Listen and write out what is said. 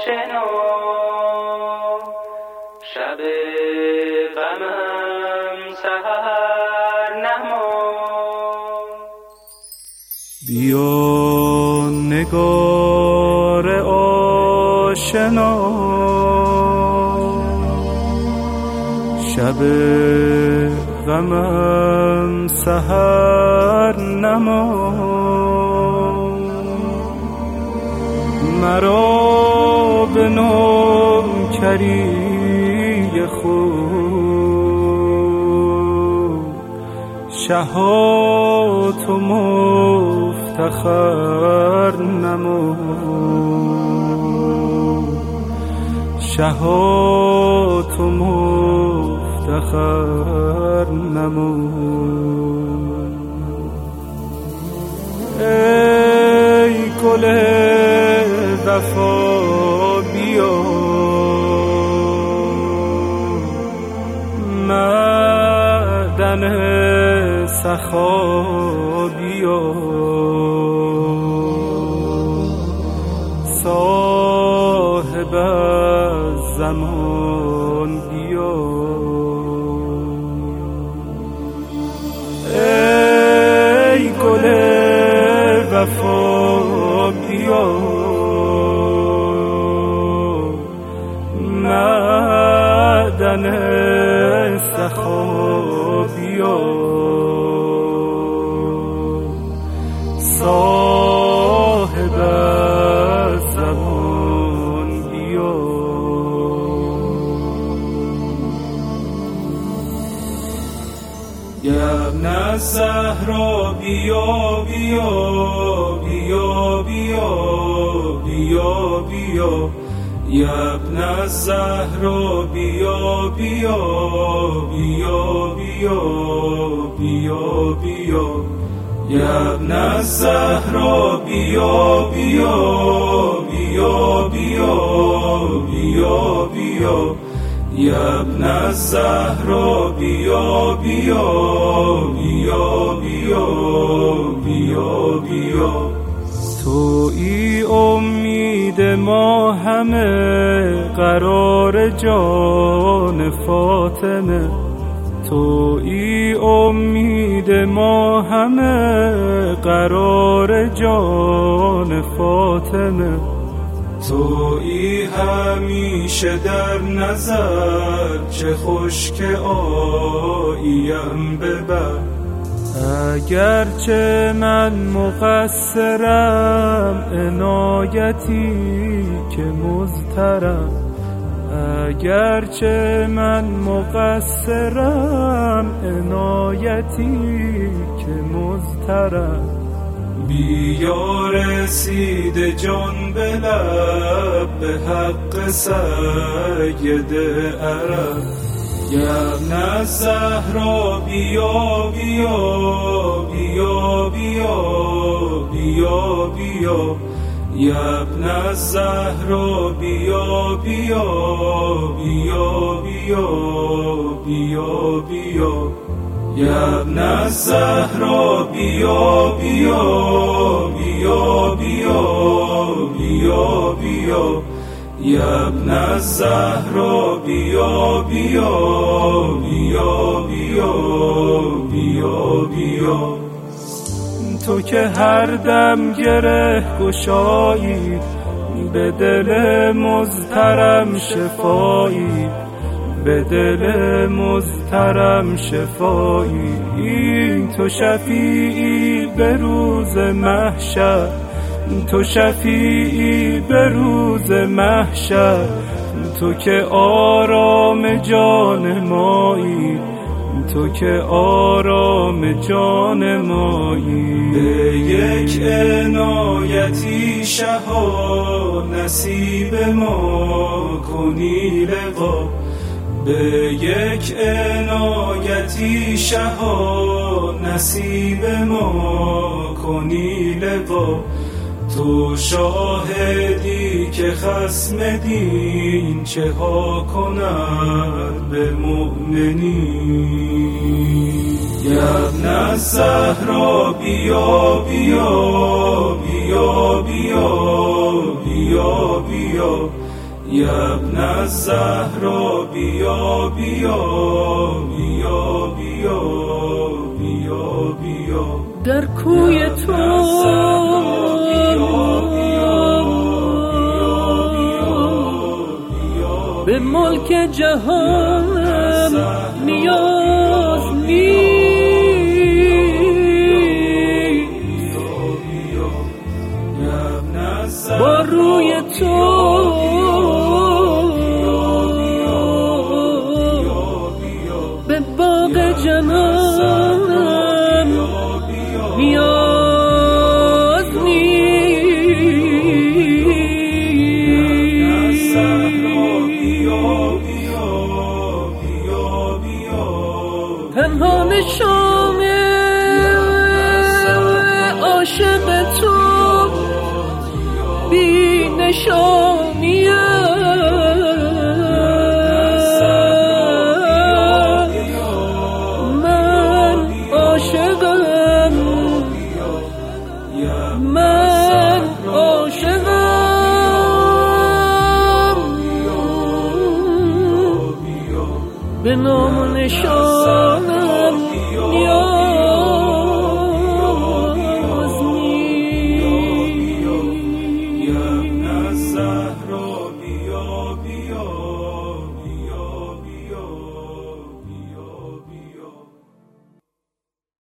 آشنا شب غمم سحر نما. بیا نگار آشنا شب غمم سحر نما. مرا به نوکری خود شهات و مفتخر نما. شهات و مفتخر نما. ای گل وفا بیا معدن سخا بیا. صاحب زمان بیا. ای گل وفا بیا معدن سخا بیا. صاحب زمان بیا. یا ابن الزهرا بیا بیا بیا بیا بیا بیا. یا ابن الزهرا بیا بیا بیا بیا بیا بیا. یا ابن الزهرا بیا بیا بیا بیا بیا بیا. یا ابن الزهرا بیا بیا بیا بیا بیا بیا. تویی امید ما همه قرار جان فاطمه. تویی امید ما همه قرار جان فاطمه. تویی همیشه در نظر چه خوش که آییم ببر. اگرچه من مقصرم عنایتی که مضطرم. اگرچه من مقصرم عنایتی که مضطرم. بیا رسید جان به لب به حق سید عرب. یا ابن الزهرا بیا بیا بیا بیا بیا بیا. یا ابن الزهرا بیا بیا بیا بیا بیا بیا. یا ابن الزهرا بیا بیا بیا بیا بیا بیا. یا ابن الزهرا بیا بیا بیا بیا بیا بیا. تو که هر دم گره گشایی به دل مضطرم شفایی. به دل مضطرم شفایی. این تو شفیعی به روز محشر. تو شفیعی به روز محشر. تو که آرام جان مایی. تو که آرام جان مایی. به یک عنایتی شها نصیب ما کنی لقا. به یک عنایتی شها نصیب ما کنی لقا. تو شاهدی که خصم دین چه ها کند به مؤمنین. یا ابن الزهرا بیا بیا بیا بیا بیا بیا. یا ابن الزهرا بیا بیا بیا بیا بیا بیا در کوی تو به ملک جهان نیاز نیست، با روی تو به باغ جنان نیاز نیست. تنها نشان عاشق تو بی نشانیه، من عاشقم، من عاشقم، به نام و نشانم نیاز